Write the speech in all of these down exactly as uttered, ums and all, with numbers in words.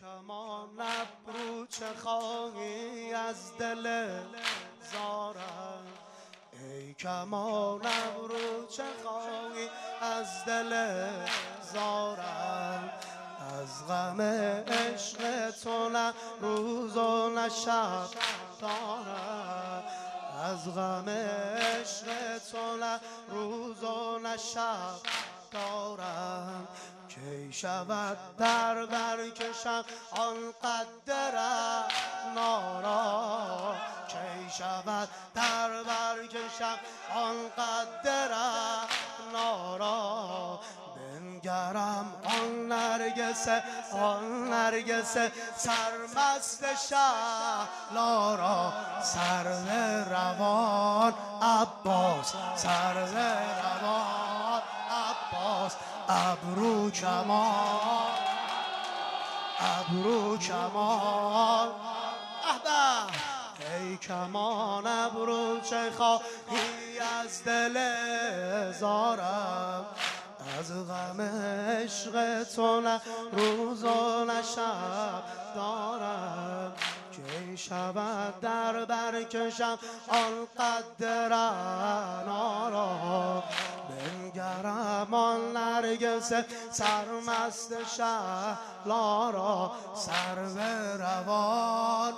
کمان ابرو چه خواهی از دل زارم، ای کمان ابرو چه خواهی از دل زارم، از غم عشق تو نه روز و نه شب دارم، از غم عشق تو نه روز و نه شب دارم. کی شود در برکشم آن قدر نارا، کی شود در برکشم آن قدر نارا، بنگرم آن نرگس آن نرگس سرمست شهلارا، سرو روان عباس سرو روان عباس، ابرو کمان ابرو کمان احبه، ای کمان ابرو چه خواهی از دل زارم، از غم عشق تو نه روز و نه شب دارم. کی شود در برکشم آن قدر نارا، بنگرم آن نرگس سرمست شهلارا، سرو روان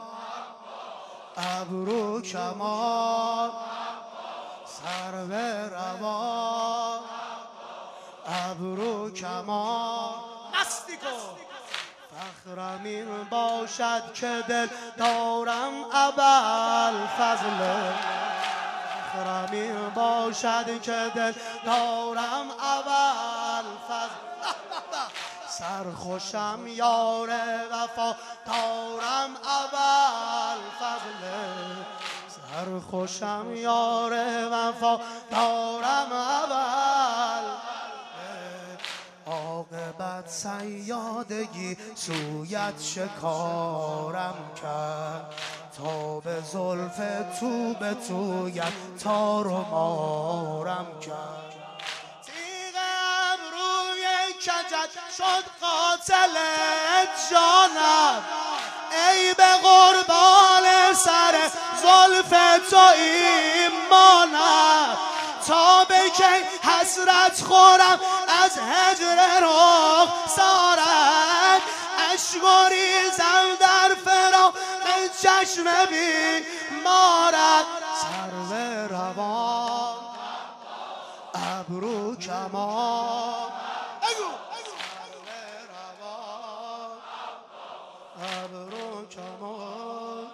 ابرو کمان، سرو روان ابرو کمان. مستی کن فخرم این باشد که دل دارم ابوالفضل، فخرم این باشد که دل دارم ابوالفضل، سرخوشم یار وفا دارم ابوالفضل، سرخوشم یار وفا دارم ابوالفضل. عاقبت صیادگی سویت شکارم کرد، تا به زلف تو به تویت تار و مارم کرد، تیغ ابروی کجت شد قاتل جانم، ای به قربان سر زلف تو ایمانم، تا به کی حسرت خورم از هجر رخسارت، اشک و ریزم در فراق چشم بیمارت، سرو روان ابرو کمان، سرو روان ابرو کمان.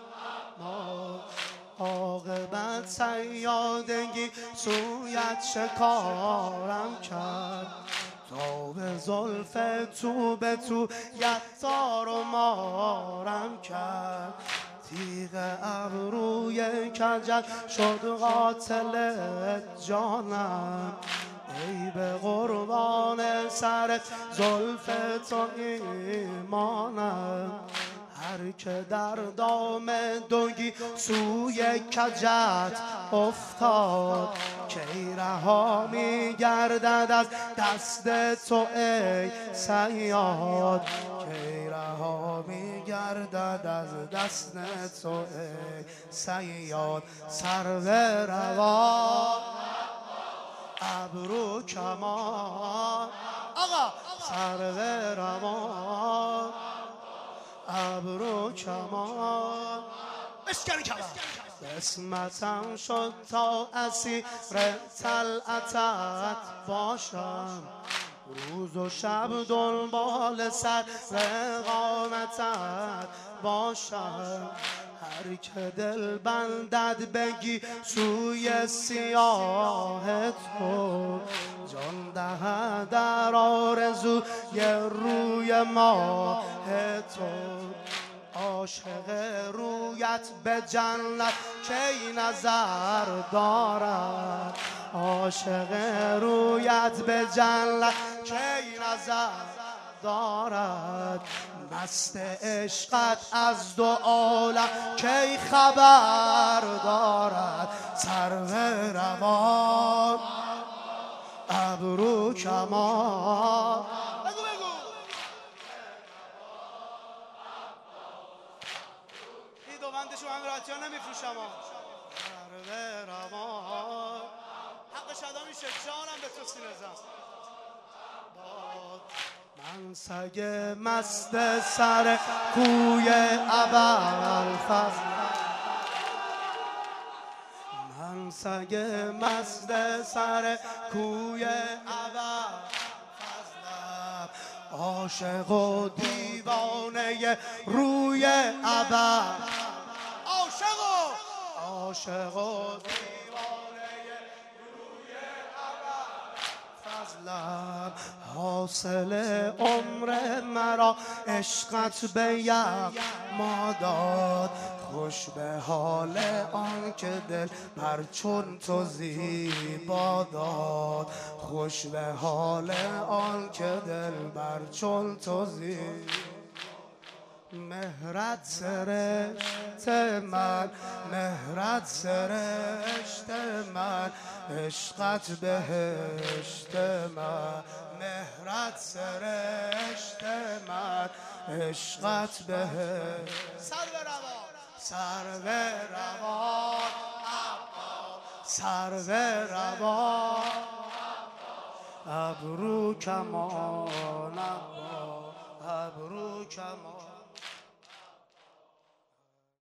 عاقبت صیادگی سویت شکارم کرد، تا به زلف تو به تو یتار و مارم کرد، تیغ ابروی کجت شد قاتل جانم، ای به قربان سر زلف تو ایمانم، هر که در دام دنگی سوی کجت افتاد، کی رها می گردد از دست تو ای صیاد، کی رها می گردد از دست تو ای صیاد، سرو روان ابرو کمان، آقا سرو روان ابرو کمان. بشکن کمان قسمتم شد تا اسیر طلعتت باشم، روز و شب دنبال سر قامتت باشم، هر که دل بندد بگی سوی سیاه تو، جان دهد در آرزوی روی ماه تو، عاشق رویت به جنت کی نظر دارد، عاشق رویت به جنت کی نظر دارد، مست عشقت از دو عالم کی خبر دارد، سرو روان ابرو کمان. شما امراتی ها نمیفروشم ها سر به روان حق شدا میشه جانم به تو سینه زن من سگ مست سر کوی ابوالفضل من سگ مست سر کوی ابوالفضلم عاشق و دیوانه روی ابر عاشق و عاشق و دیوانه روی ابوالفضلم حاصل عمر مرا عشقت به یغما داد خوش به حال آن که دل بر چون تو زیبا داد خوش به حال آن که دل بر چون تو زیبا مهرت سرشت من مهرت سرشت من عشقت بهشت من مهرت سرشت من عشقت بهشت سر به روان سر به روان سر به روان ابرو کمان ابرو کمان